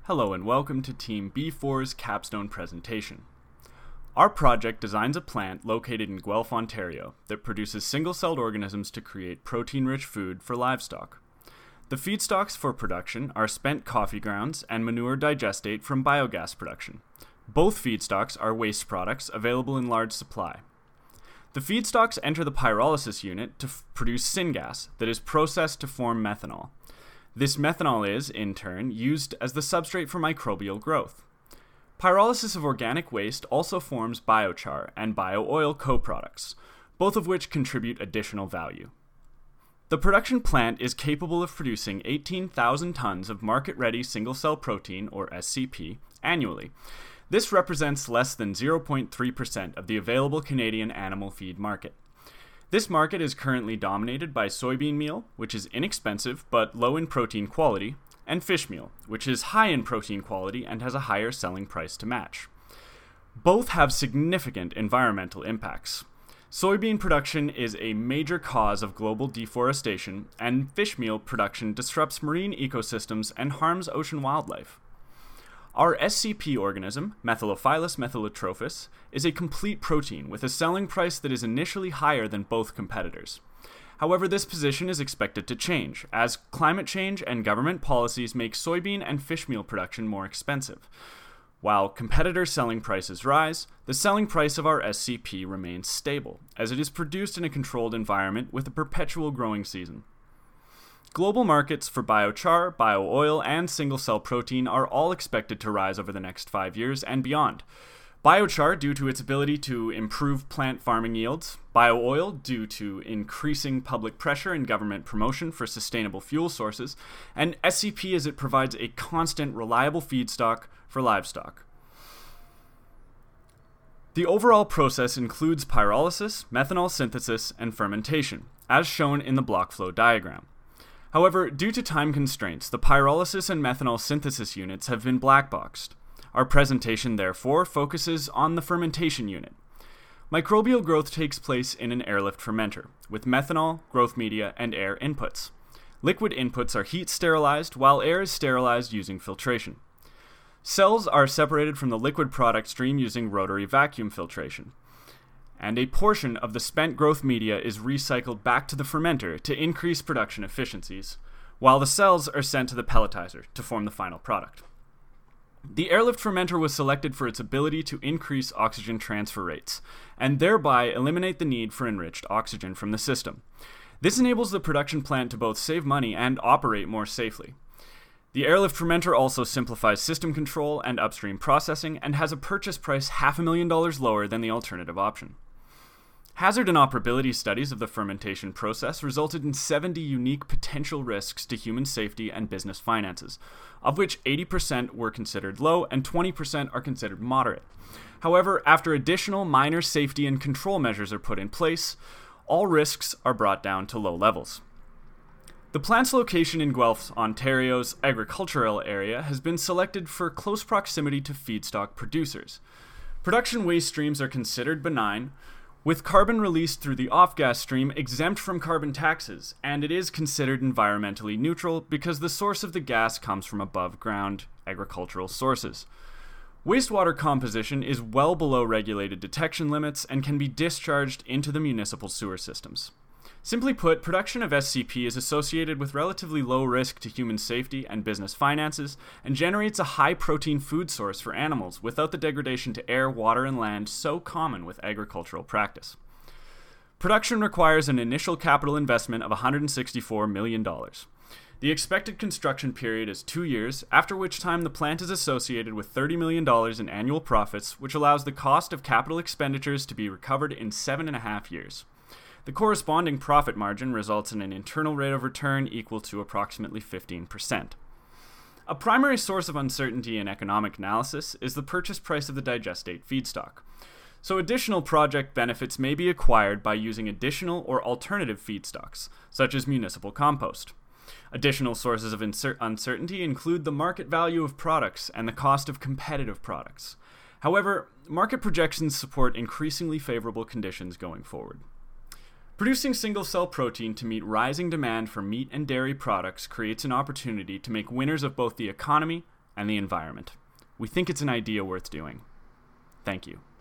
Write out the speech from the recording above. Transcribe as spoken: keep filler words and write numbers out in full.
Hello and welcome to Team B four's capstone presentation. Our project designs a plant located in Guelph, Ontario that produces single-celled organisms to create protein-rich food for livestock. The feedstocks for production are spent coffee grounds and manure digestate from biogas production. Both feedstocks are waste products available in large supply. The feedstocks enter the pyrolysis unit to f- produce syngas that is processed to form methanol. This methanol is, in turn, used as the substrate for microbial growth. Pyrolysis of organic waste also forms biochar and bio-oil co-products, both of which contribute additional value. The production plant is capable of producing eighteen thousand tons of market-ready single-cell protein, or S C P, annually. This represents less than zero point three percent of the available Canadian animal feed market. This market is currently dominated by soybean meal, which is inexpensive but low in protein quality, and fish meal, which is high in protein quality and has a higher selling price to match. Both have significant environmental impacts. Soybean production is a major cause of global deforestation, and fish meal production disrupts marine ecosystems and harms ocean wildlife. Our S C P organism, Methylophilus methylotrophus, is a complete protein with a selling price that is initially higher than both competitors. However, this position is expected to change, as climate change and government policies make soybean and fish meal production more expensive. While competitor selling prices rise, the selling price of our S C P remains stable, as it is produced in a controlled environment with a perpetual growing season. Global markets for biochar, bio-oil, and single-cell protein are all expected to rise over the next five years and beyond. Biochar due to its ability to improve plant farming yields, bio-oil due to increasing public pressure and government promotion for sustainable fuel sources, and S C P as it provides a constant, reliable feedstock for livestock. The overall process includes pyrolysis, methanol synthesis, and fermentation, as shown in the block flow diagram. However, due to time constraints, the pyrolysis and methanol synthesis units have been blackboxed. Our presentation, therefore, focuses on the fermentation unit. Microbial growth takes place in an airlift fermenter, with methanol, growth media, and air inputs. Liquid inputs are heat sterilized, while air is sterilized using filtration. Cells are separated from the liquid product stream using rotary vacuum filtration, and a portion of the spent growth media is recycled back to the fermenter to increase production efficiencies, while the cells are sent to the pelletizer to form the final product. The airlift fermenter was selected for its ability to increase oxygen transfer rates, and thereby eliminate the need for enriched oxygen from the system. This enables the production plant to both save money and operate more safely. The airlift fermenter also simplifies system control and upstream processing and has a purchase price half a million dollars lower than the alternative option. Hazard and operability studies of the fermentation process resulted in seventy unique potential risks to human safety and business finances, of which eighty percent were considered low and twenty percent are considered moderate. However, after additional minor safety and control measures are put in place, all risks are brought down to low levels. The plant's location in Guelph, Ontario's agricultural area has been selected for close proximity to feedstock producers. Production waste streams are considered benign, with carbon released through the off-gas stream exempt from carbon taxes, and it is considered environmentally neutral because the source of the gas comes from above-ground agricultural sources. Wastewater composition is well below regulated detection limits and can be discharged into the municipal sewer systems. Simply put, production of S C P is associated with relatively low risk to human safety and business finances, and generates a high-protein food source for animals without the degradation to air, water, and land so common with agricultural practice. Production requires an initial capital investment of one hundred sixty-four million dollars. The expected construction period is two years, after which time the plant is associated with thirty million dollars in annual profits, which allows the cost of capital expenditures to be recovered in seven and a half years. The corresponding profit margin results in an internal rate of return equal to approximately fifteen percent. A primary source of uncertainty in economic analysis is the purchase price of the digestate feedstock. So additional project benefits may be acquired by using additional or alternative feedstocks, such as municipal compost. Additional sources of insert- uncertainty include the market value of products and the cost of competitive products. However, market projections support increasingly favorable conditions going forward. Producing single-cell protein to meet rising demand for meat and dairy products creates an opportunity to make winners of both the economy and the environment. We think it's an idea worth doing. Thank you.